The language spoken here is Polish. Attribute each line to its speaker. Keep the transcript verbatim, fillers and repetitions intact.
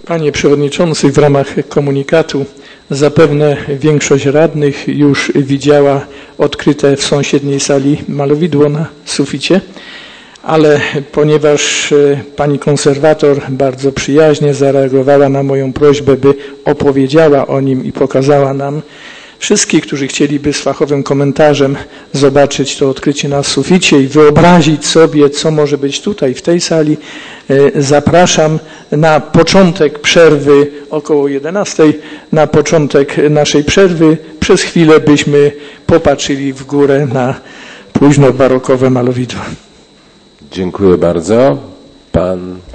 Speaker 1: Panie Przewodniczący, w ramach komunikatu zapewne większość radnych już widziała odkryte w sąsiedniej sali malowidło na suficie, ale ponieważ pani konserwator bardzo przyjaźnie zareagowała na moją prośbę, by opowiedziała o nim i pokazała nam, wszystkich, którzy chcieliby z fachowym komentarzem zobaczyć to odkrycie na suficie i wyobrazić sobie, co może być tutaj, w tej sali, zapraszam na początek przerwy około jedenastej, na początek naszej przerwy. Przez chwilę byśmy popatrzyli w górę na późno barokowe malowidła.
Speaker 2: Dziękuję bardzo. Pan